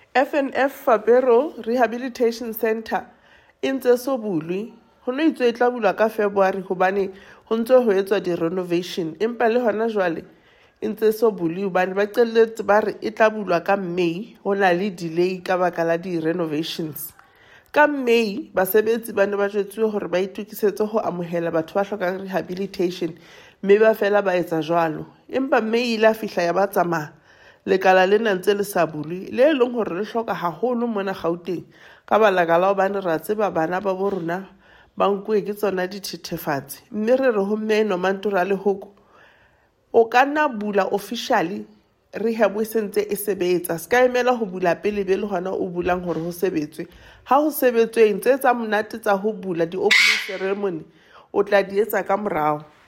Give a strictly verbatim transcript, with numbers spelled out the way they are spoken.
F N F Fapero Rehabilitation Centre e ntse so bulwe ho no itswe e tla bulwa ka February hobane ho ntse ho etswa di-renovation empa le hona jwale e ntse so bulwe hobane ba qelletse ba re e tla bulwa ka May ho na le delay ka baka la di-renovations. Ka May basebetsi ba ne ba jwetswe hore ba itukisetse ho amohela batho ba hlokang rehabilitation mme ba fela ba etsa jwalo empa May ile a fihla ya ba tsamaya lekala lena ntse le sa bulwe le leng hore le hloka haholo mona Gauteng ka balaka la hobane ra tseba bana ba bo rona ba nkuwe ke tsona dithethefatsi mme re re ho mme Nomantura Lehoko o ka nna bula officially rehab e sentse e sebetsa ska emela ho bula pele be le hona o bulang hore ho sebetswe ha ho sebetswe ntse tsa monate tsa ho bula di opening ceremony o tla di etsa ka morao.